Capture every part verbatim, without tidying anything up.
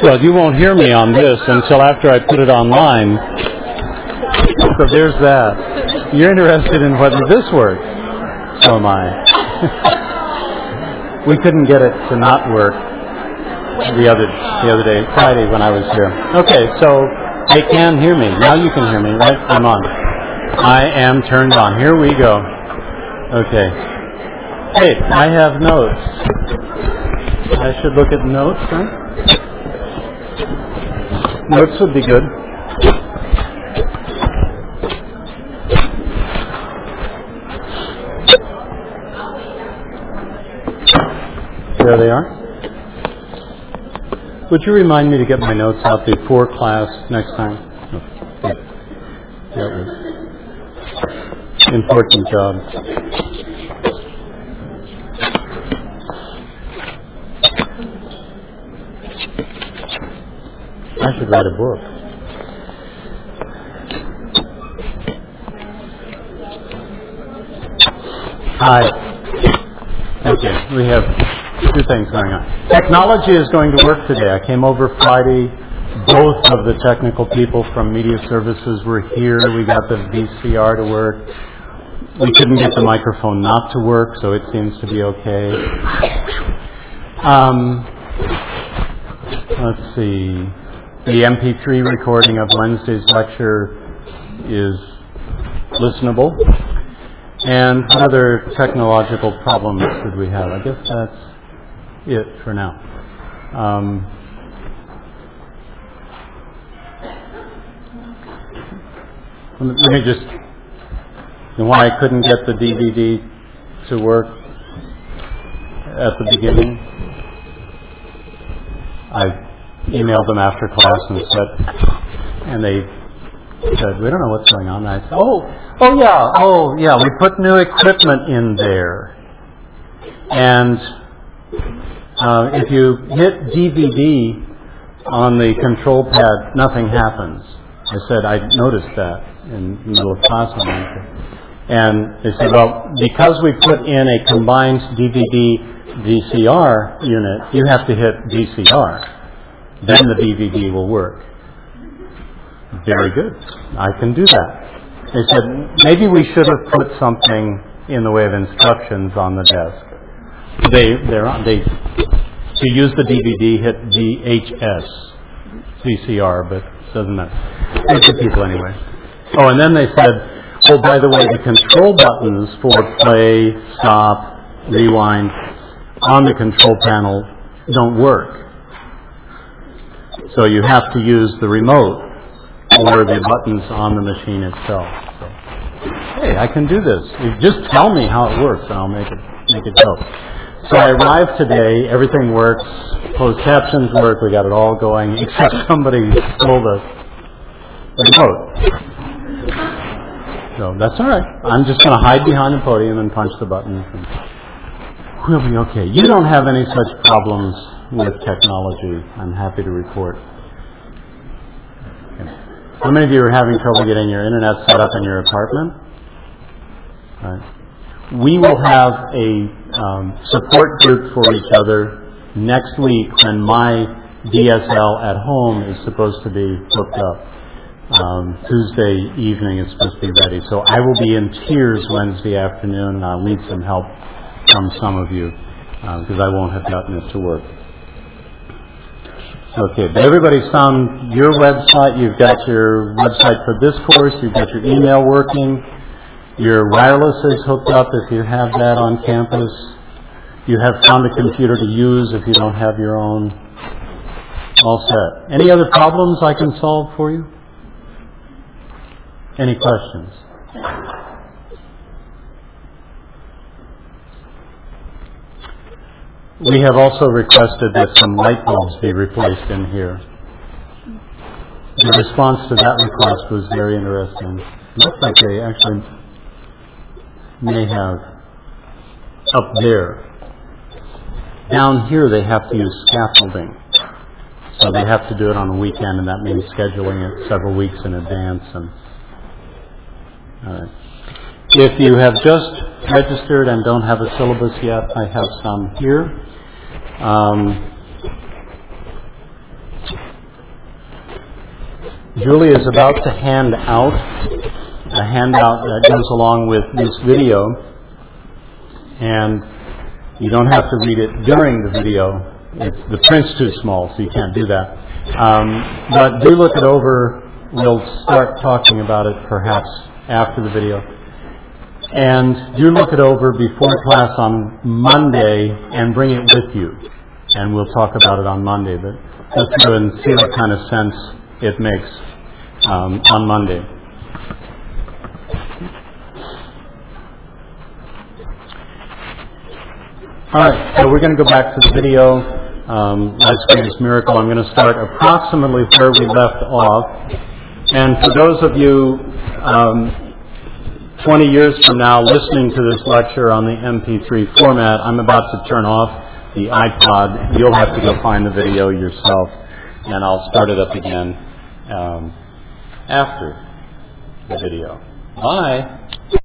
Well, you won't hear me on this until after I put it online. So there's that. You're interested in whether this works. So am I. We couldn't get it to not work the other the other day, Friday, when I was here. Okay, so they can hear me. Now you can hear me, right? I'm on. I am turned on. Here we go. Okay. Hey, I have notes. I should look at notes, right? Notes would be good. There they are. Would you remind me to get my notes out before class next time? Oh, good. That was an important job. I should write a book. Hi. Okay, we have two things going on. Technology is going to work today. I came over Friday. Both of the technical people from Media Services were here. We got the V C R to work. We couldn't get the microphone not to work, so it seems to be okay. Um, let's see. The M P three recording of Wednesday's lecture is listenable. And what other technological problems did we have? I guess that's it for now. Um, let me just, and why I couldn't get the D V D to work at the beginning, I emailed them after class and said, and they said, we don't know what's going on. And I said, oh, oh yeah, oh yeah, we put new equipment in there. And uh, if you hit D V D on the control pad, nothing happens. I said, I noticed that in the middle of class on Wednesday. And they said, well, because we put in a combined D V D V C R unit, you have to hit V C R. Then the D V D will work. Very good. I can do that. They said, maybe we should have put something in the way of instructions on the desk. They, they're on, they, to use the D V D, hit V H S, V C R, but it doesn't matter. It's the people anyway. Oh, and then they said, oh, by the way, the control buttons for play, stop, rewind on the control panel don't work. So you have to use the remote or the buttons on the machine itself. So, hey, I can do this. You just tell me how it works, and I'll make it make it go. So I arrived today. Everything works. Closed captions work. We got it all going, except somebody stole the remote. So that's all right. I'm just going to hide behind the podium and punch the buttons, and we'll be okay. You don't have any such problems with technology, I'm happy to report. Okay. How many of you are having trouble getting your internet set up in your apartment? Right. We will have a um, support group for each other next week when my D S L at home is supposed to be hooked up. Um, Tuesday evening is supposed to be ready. So I will be in tears Wednesday afternoon, and I'll need some help from some of you because uh, I won't have gotten it to work. Okay, but everybody's found your website. You've got your website for this course. You've got your email working. Your wireless is hooked up if you have that on campus. You have found a computer to use if you don't have your own. All set. Any other problems I can solve for you? Any questions? We have also requested that some light bulbs be replaced in here. The response to that request was very interesting. Looks like they actually may have up there. Down here they have to use scaffolding. So they have to do it on a weekend, and that means scheduling it several weeks in advance. And all right. If you have just registered and don't have a syllabus yet, I have some here. Um, Julie is about to hand out a handout that goes along with this video, and you don't have to read it during the video. It's, the print's too small, so you can't do that. Um, but do look it over. We'll start talking about it perhaps after the video. And do look it over before class on Monday and bring it with you. And we'll talk about it on Monday. But let's go and see what kind of sense it makes um, on Monday. All right, so we're going to go back to the video. Um, Life's Greatest Miracle. I'm going to start approximately where we left off. And for those of you um, twenty years from now listening to this lecture on the M P three format, I'm about to turn off the iPod. You'll have to go find the video yourself, and I'll start it up again um, after the video. Bye.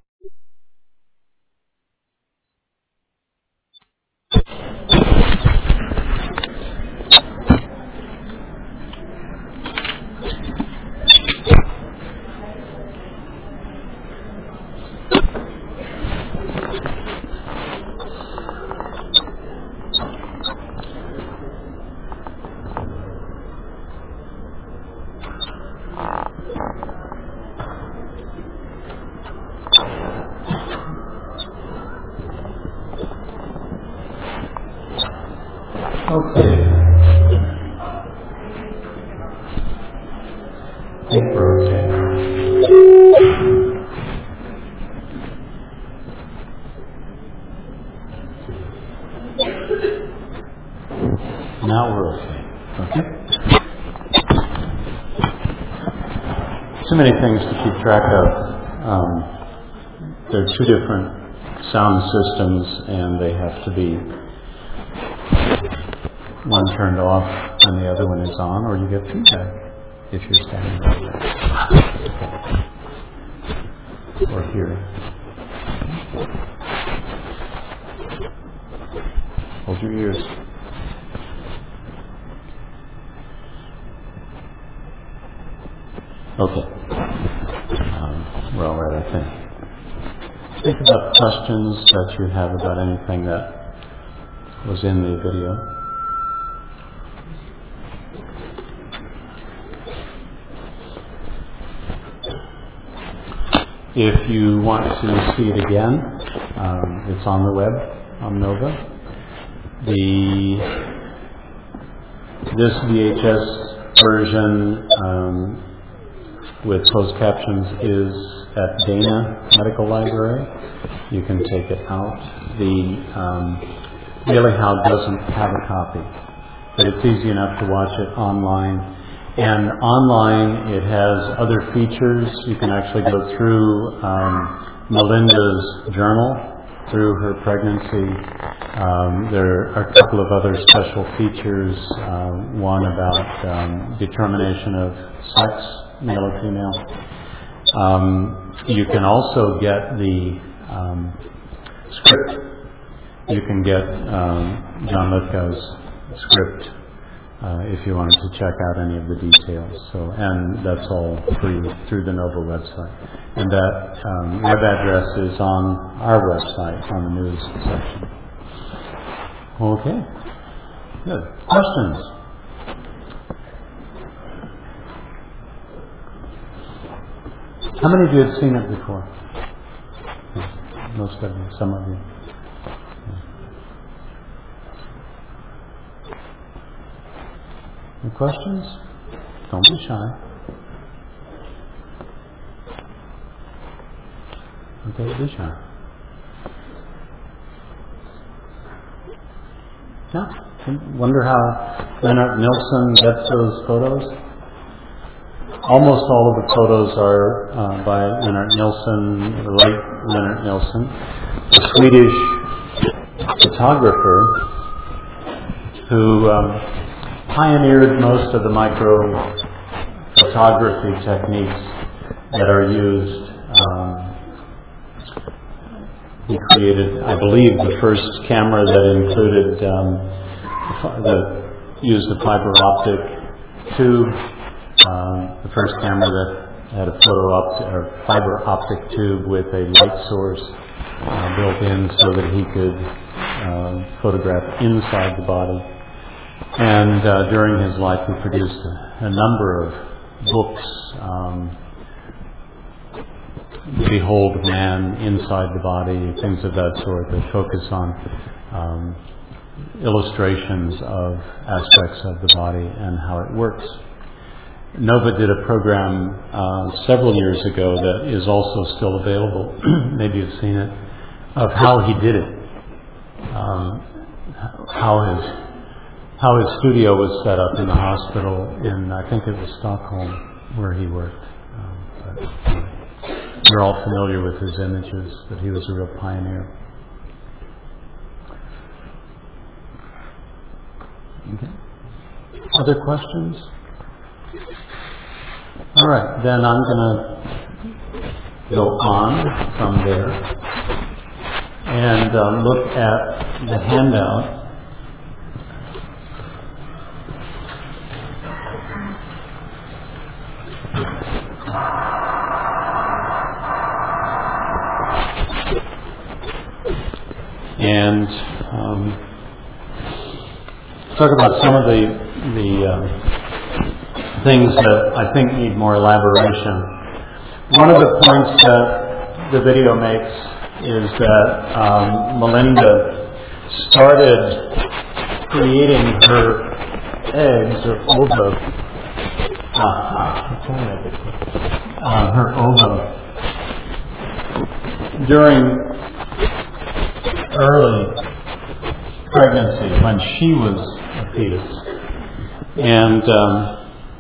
Okay. Think we're okay. Now we're okay. Okay? Too many things to keep track of. Um, there are two different sound systems, and they have to be one turned off and the other one is on, or you get feedback if you're standing or here. Hold your ears. Okay. Um, we're all right, I think. Think about questions that you have about anything that was in the video. If you want to see it again, um, it's on the web, on Nova. The this V H S version um, with closed captions is at Dana Medical Library. You can take it out. The um, Really How doesn't have a copy, but it's easy enough to watch it online. And online, it has other features. You can actually go through um, Melinda's journal, through her pregnancy. Um, there are a couple of other special features. Uh, one about um, determination of sex, male or female. Um, you can also get the um, script. You can get um, John Lithgow's script Uh, if you wanted to check out any of the details. So, and that's all free through the Nova website. And that um, web address is on our website, on the news section. Okay. Good. Questions? How many of you have seen it before? Most of you, some of you. Any questions? Don't be shy. Okay, be shy. Yeah. Wonder how Leonard Nilsson gets those photos? Almost all of the photos are uh, by Leonard Nilsson, the late Leonard Nilsson, a Swedish photographer who um, pioneered most of the micro photography techniques that are used. Um, he created, I believe, the first camera that included, um, that used a fiber optic tube uh, the first camera that had a photo optic or fiber optic tube with a light source uh, built in so that he could uh, photograph inside the body. And uh, during his life, he produced a, a number of books. Um, Behold Man, Inside the Body, things of that sort that focus on um, illustrations of aspects of the body and how it works. Nova did a program uh, several years ago that is also still available, maybe you've seen it, of how he did it, um, how his how his studio was set up in the hospital in, I think it was Stockholm, where he worked. Um, but we're all familiar with his images, but he was a real pioneer. Okay. Other questions? All right, then I'm going to go on from there and um, look at the handout. And um, talk about some of the the uh, things that I think need more elaboration. One of the points that the video makes is that um, Melinda started creating her eggs or ova, uh, uh, her ova during early pregnancy when she was a fetus. And um,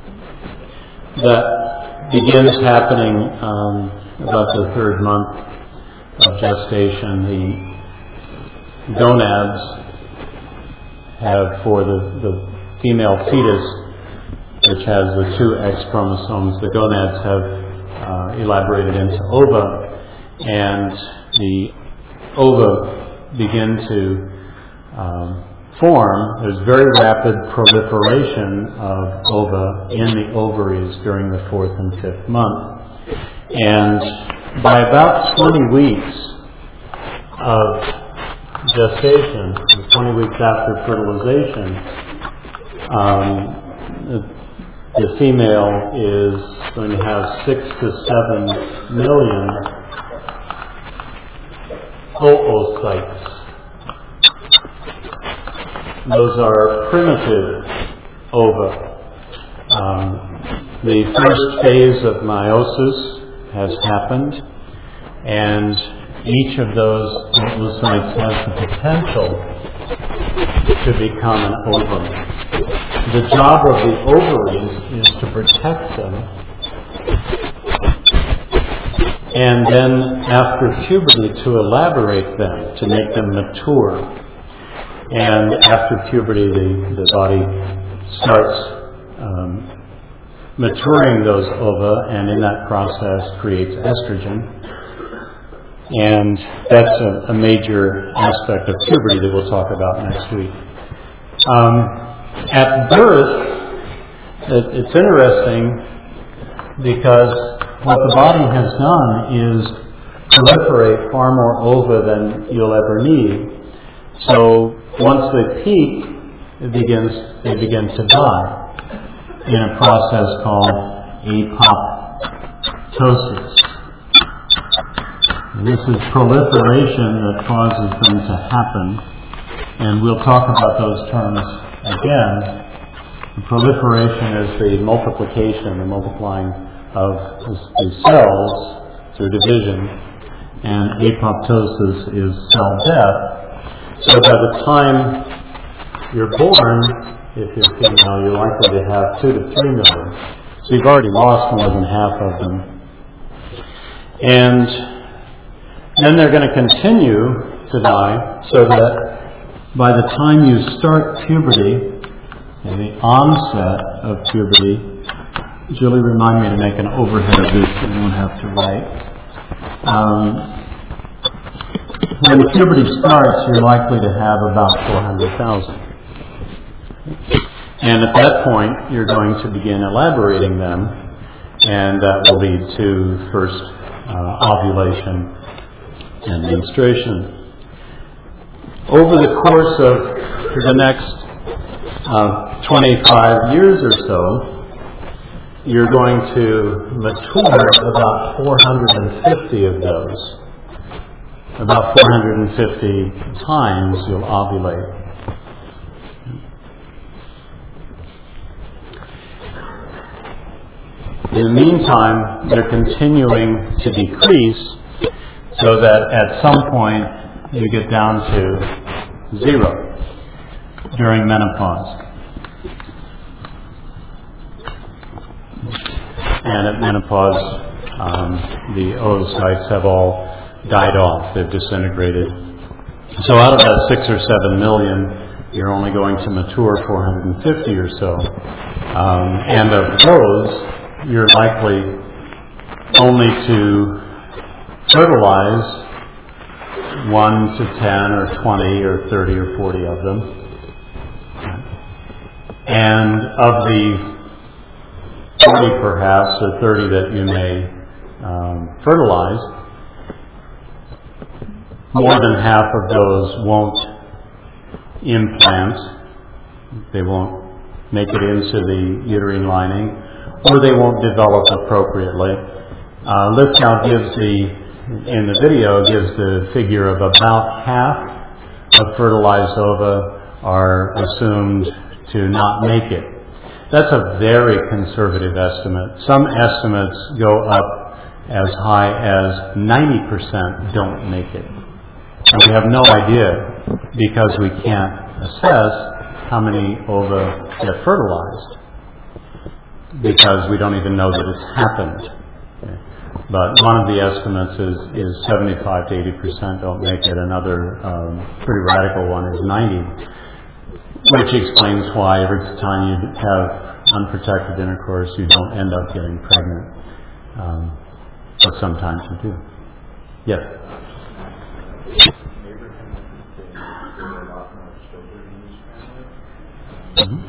that begins happening um, about the third month of gestation. The gonads have, for the, the female fetus, which has the two X chromosomes, the gonads have uh, elaborated into ova, and the ova begin to um, form. There's very rapid proliferation of ova in the ovaries during the fourth and fifth month. And by about twenty weeks of gestation, twenty weeks after fertilization, um, the, the female is going to have six to seven million oocytes. Those are primitive ova. Um, the first phase of meiosis has happened, and each of those oocytes has the potential to become an ovum. The job of the ovaries is to protect them, and then after puberty to elaborate them, to make them mature. And after puberty, the, the body starts um, maturing those ova, and in that process creates estrogen. And that's a, a major aspect of puberty that we'll talk about next week. Um, at birth, it, it's interesting because what the body has done is proliferate far more ova than you'll ever need. So once they peak, it begins, they begin to die in a process called apoptosis. And this is proliferation that causes them to happen, and we'll talk about those terms again. The proliferation is the multiplication, the multiplying of the cells through division, and apoptosis is cell death. So by the time you're born, if you're female, you're likely to have two to three million. So you've already lost more than half of them. And then they're going to continue to die, so that by the time you start puberty, and the onset of puberty, Julie, remind me to make an overhead of this so you don't have to write. Um, when puberty starts, you're likely to have about four hundred thousand. And at that point, you're going to begin elaborating them, and that will lead to first uh, ovulation and menstruation. Over the course of the next uh, twenty-five years or so, you're going to mature about four hundred fifty of those. About four hundred fifty times you'll ovulate. In the meantime, they're continuing to decrease so that at some point you get down to zero during menopause. And at menopause, um, the oocytes have all died off. They've disintegrated. So out of that six or seven million, you're only going to mature four hundred fifty or so. Um, and of those, you're likely only to fertilize one to ten or twenty or thirty or forty of them. And of the forty perhaps, or thirty that you may um, fertilize, more than half of those won't implant. They won't make it into the uterine lining, or they won't develop appropriately. Uh, Lithgow gives the, in the video, gives the figure of about half of fertilized ova are assumed to not make it. That's a very conservative estimate. Some estimates go up as high as ninety percent don't make it. And we have no idea because we can't assess how many ova get fertilized, because we don't even know that it's happened. Okay. But one of the estimates is, is seventy-five to eighty percent don't make it. Another um, pretty radical one is ninety, which explains why every time you have unprotected intercourse, you don't end up getting pregnant. Um, but sometimes you do. Yes? Mm-hmm.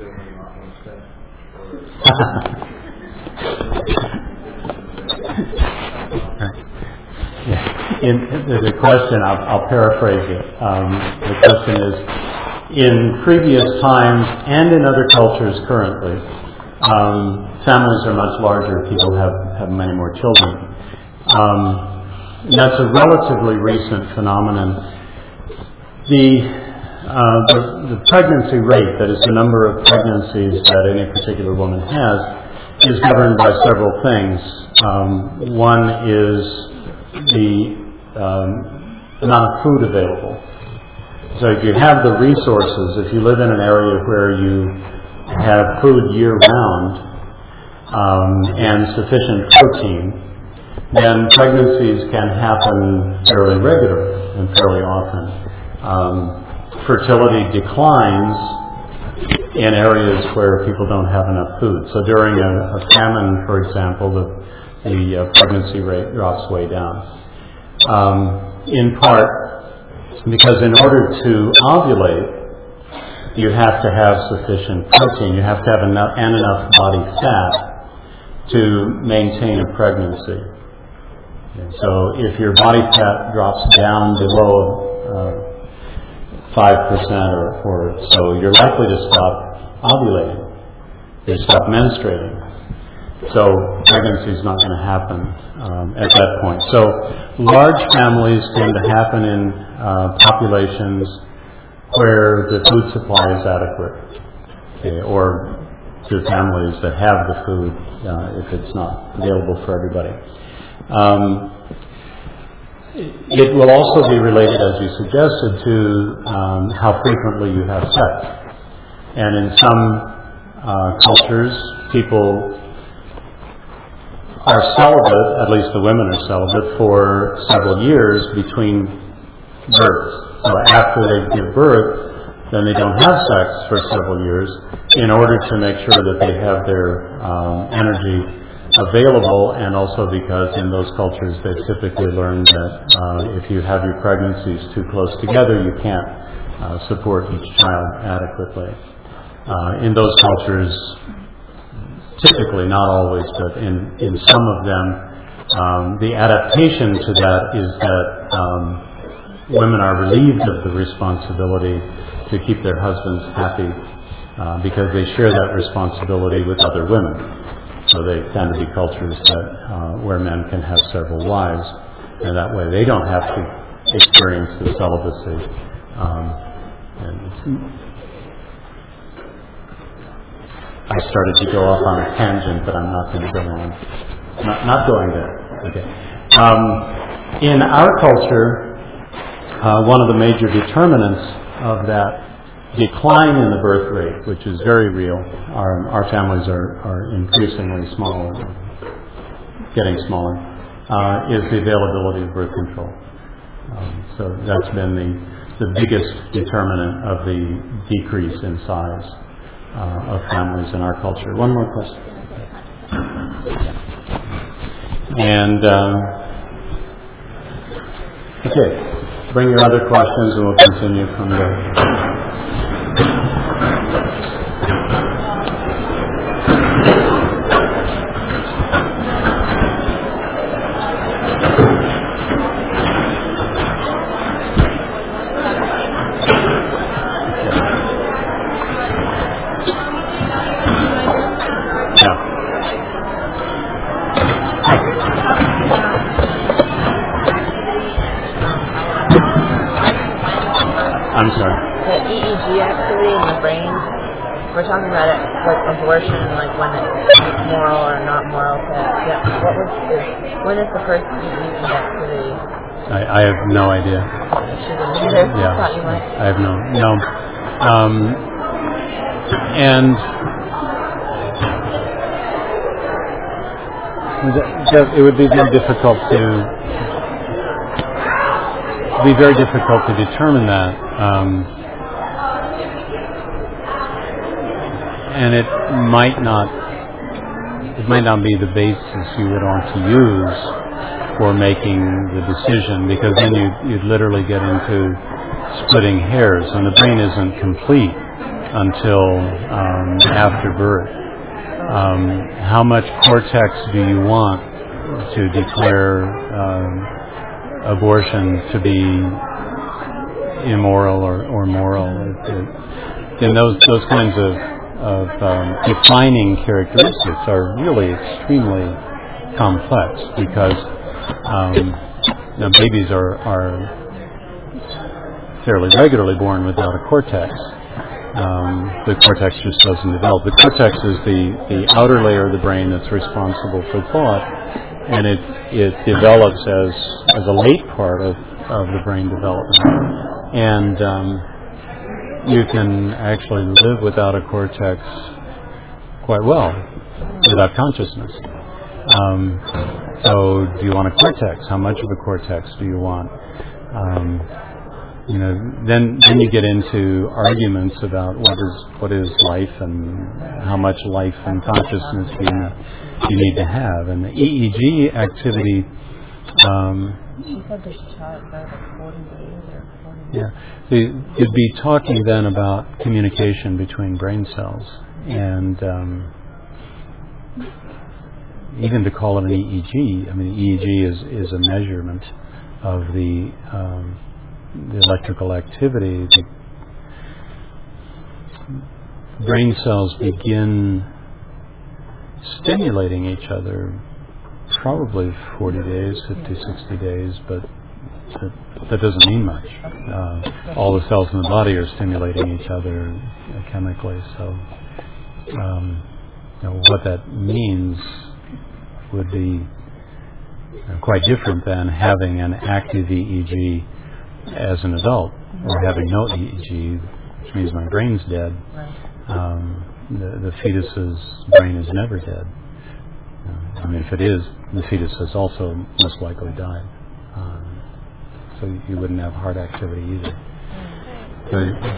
Yeah. In, there's a question, I'll, I'll paraphrase it. Um, the question is, in previous times and in other cultures currently, um, families are much larger, people have, have many more children. Um, that's a relatively recent phenomenon. The Uh, the, the pregnancy rate, that is the number of pregnancies that any particular woman has, is governed by several things. Um, one is the um, amount of food available. So if you have the resources, if you live in an area where you have food year-round um, and sufficient protein, then pregnancies can happen fairly regularly and fairly often. Um, Fertility declines in areas where people don't have enough food. So during a, a famine, for example, the, the uh, pregnancy rate drops way down. Um, in part because in order to ovulate, you have to have sufficient protein. You have to have enough and enough body fat to maintain a pregnancy. Okay, so if your body fat drops down below uh, five percent or, or so, you're likely to stop ovulating. You stop menstruating. So pregnancy is not going to happen um, at that point. So large families tend to happen in uh, populations where the food supply is adequate, okay, or to families that have the food uh, if it's not available for everybody. Um, It will also be related, as you suggested, to um, how frequently you have sex. And in some uh, cultures, people are celibate, at least the women are celibate, for several years between births. So after they give birth, then they don't have sex for several years in order to make sure that they have their um, energy available, and also because in those cultures they've typically learned that uh, if you have your pregnancies too close together, you can't uh, support each child adequately. Uh, in those cultures, typically, not always, but in, in some of them, um, the adaptation to that is that um, women are relieved of the responsibility to keep their husbands happy uh, because they share that responsibility with other women. So they tend to be cultures that uh, where men can have several wives, and that way they don't have to experience the celibacy. Um, and I started to go off on a tangent, but I'm not going to go on. Not, not going there. Okay. Um, in our culture, uh, one of the major determinants of that decline in the birth rate, which is very real, our, our families are, are increasingly smaller, getting smaller, uh, is the availability of birth control. Um, so that's been the, the biggest determinant of the decrease in size uh, of families in our culture. One more question. And, uh, okay, bring your other questions and we'll continue from there. I'm sorry. The E E G activity in the brain, we're talking about it like abortion, like when it's moral or not moral to get. What was the, when is the first E E G activity? I, I have no idea. Either. Yeah. Thought you might. I have no no. Um, and it would be very difficult to be very difficult to determine that. Um, and it might not it might not be the basis you would want to use for making the decision, because then you'd, you'd literally get into splitting hairs, and the brain isn't complete until um, after birth. Um, how much cortex do you want to declare um, abortion to be immoral or, or moral? It, it, and those those kinds of, of um, defining characteristics are really extremely complex, because um, you know, babies are, are fairly regularly born without a cortex. Um, the cortex just doesn't develop. The cortex is the, the outer layer of the brain that's responsible for thought, and it it develops as as a late part of, of the brain development. And um, you can actually live without a cortex quite well, without consciousness. Um, so do you want a cortex? How much of a cortex do you want? Um, You know, then then you get into arguments about what is what is life and how much life and consciousness you you need to have. And the E E G activity. Um, She said there's about forty days or forty. Yeah, so you'd be talking then about communication between brain cells, and um, even to call it an E E G. I mean, E E G is is a measurement of the um, the electrical activity. The brain cells begin stimulating each other probably forty days, fifty, sixty days, but that, that doesn't mean much. Uh, all the cells in the body are stimulating each other chemically, so um, you know, what that means would be quite different than having an active E E G as an adult, or having no E E G, which means my brain's dead. Um, the, the fetus's brain is never dead. Uh, I mean, if it is, the fetus has also most likely died. Um, so you wouldn't have heart activity either. So,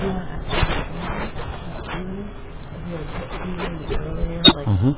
mm-hmm.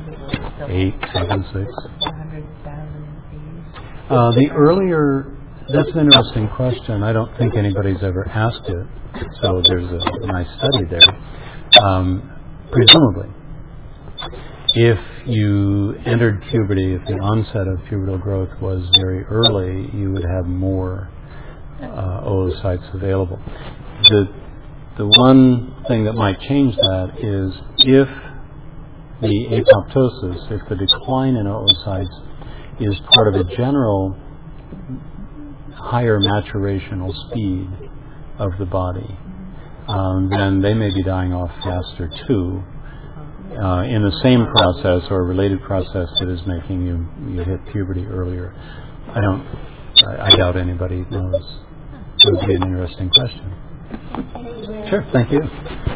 Eight, seven, six. Uh, the earlier that's an interesting question. I don't think anybody's ever asked it, so there's a nice study there. Um, presumably, if you entered puberty, if the onset of pubertal growth was very early, you would have more uh, oocytes available. The the one thing that might change that is if the apoptosis, if the decline in oocytes is part of a general higher maturational speed of the body, um, then they may be dying off faster too, uh, in the same process or related process that is making you you hit puberty earlier. I don't. I, I doubt anybody knows. It would be an interesting question. Sure. Thank you.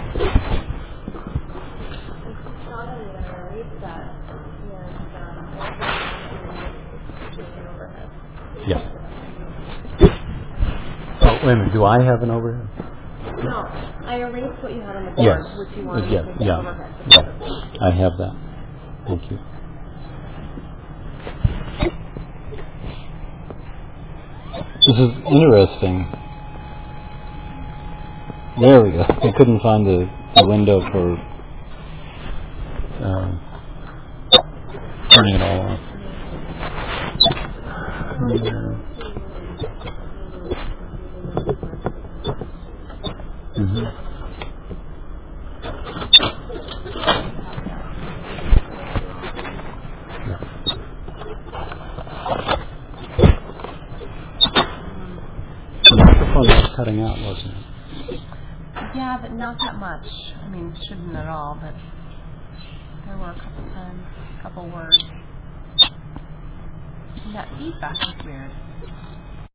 Yeah. Oh, wait a minute. Do I have an overhead? No, I erased what you had on the board, Yes. which you wanted Yeah. to take Yeah. overhead. Yeah. I have that. Thank you. This is interesting. There we go. I couldn't find the, the window for um, turning it all on. Yeah. Mm-hmm. Yeah. The microphone was cutting out, wasn't it? Yeah, but not that much. I mean, shouldn't at all, but there were a couple times, a couple words. And that feedback is weird.